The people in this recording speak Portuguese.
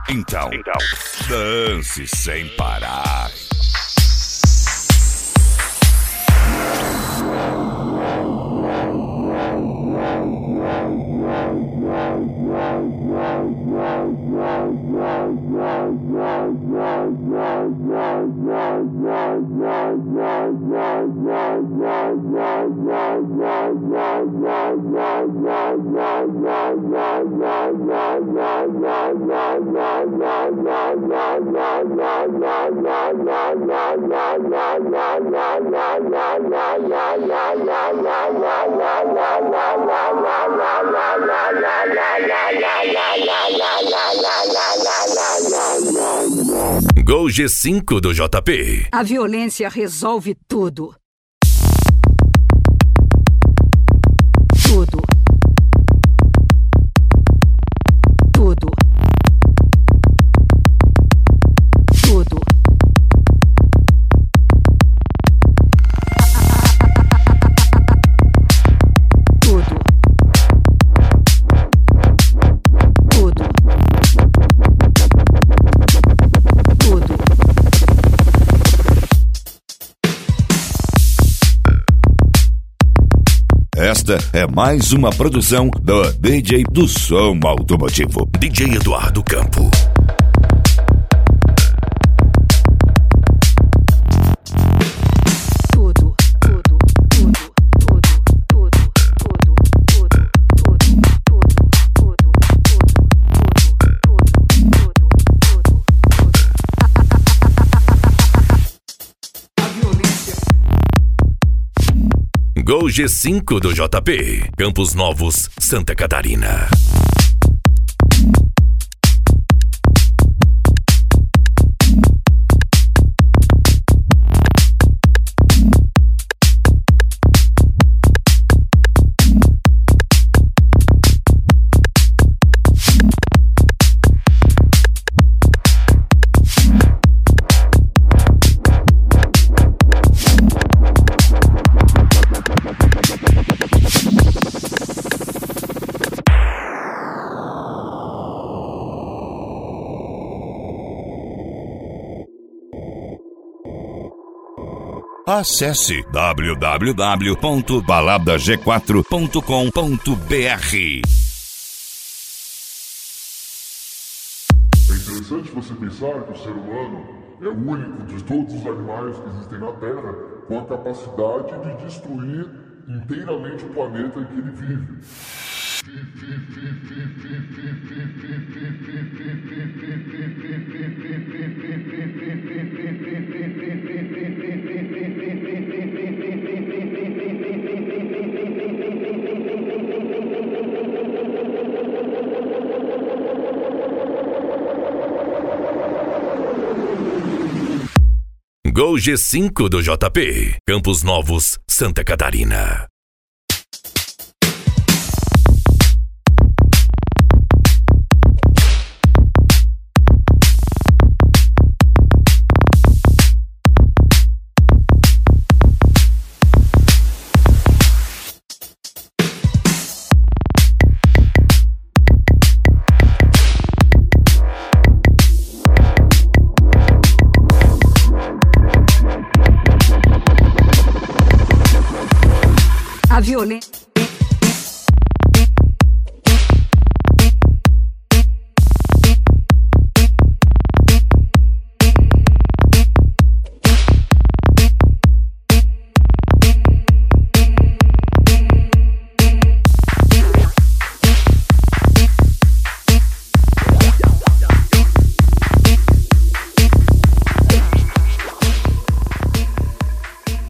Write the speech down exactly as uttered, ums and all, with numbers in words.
Então, então, dance sem parar. Gol G cinco do J P. A violência resolve tudo. Tudo. Tudo. Tudo. Tudo. Tudo. Tudo. Esta é mais uma produção do D J do Som Automotivo, D J Eduardo Campo. Tudo, tudo, tudo, tudo, tudo, tudo, tudo, tudo, tudo, tudo, A violência. Gol G cinco do J P. Campos Novos, Santa Catarina. Acesse w w w ponto balada g quatro ponto com ponto b r. É interessante você pensar que o ser humano é o único de todos os animais que existem na Terra com a capacidade de destruir inteiramente o planeta em que ele vive. Gol G cinco do J P. Campos Novos, Santa Catarina. A violência.